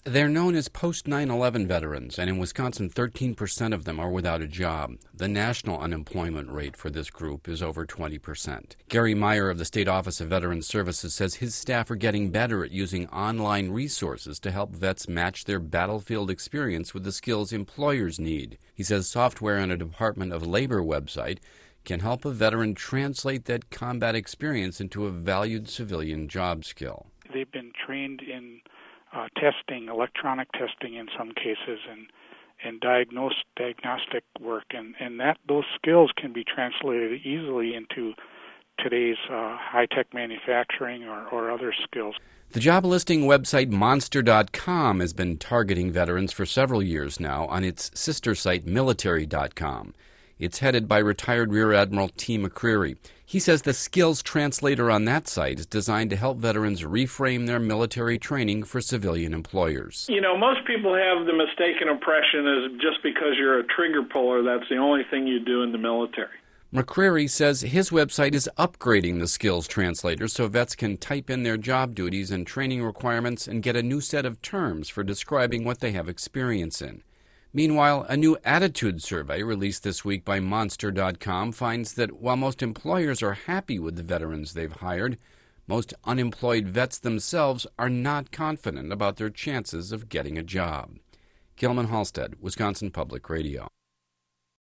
They're known as post-9/11 veterans, and in Wisconsin, 13% of them are without a job. The national unemployment rate for this group is over 20%. Gary Meyer of the State Office of Veterans Services says his staff are getting better at using online resources to help vets match their battlefield experience with the skills employers need. He says software on a Department of Labor website can help a veteran translate that combat experience into a valued civilian job skill. They've been trained in testing, electronic testing in some cases, and diagnostic work, and those skills can be translated easily into today's high-tech manufacturing or other skills. The job listing website Monster.com has been targeting veterans for several years now on its sister site Military.com. It's headed by retired Rear Admiral T. McCreary. He says the skills translator on that site is designed to help veterans reframe their military training for civilian employers. Most people have the mistaken impression as just because you're a trigger puller, that's the only thing you do in the military. McCreary says his website is upgrading the skills translator so vets can type in their job duties and training requirements and get a new set of terms for describing what they have experience in. Meanwhile, a new attitude survey released this week by Monster.com finds that while most employers are happy with the veterans they've hired, most unemployed vets themselves are not confident about their chances of getting a job. Gilman Halstead, Wisconsin Public Radio.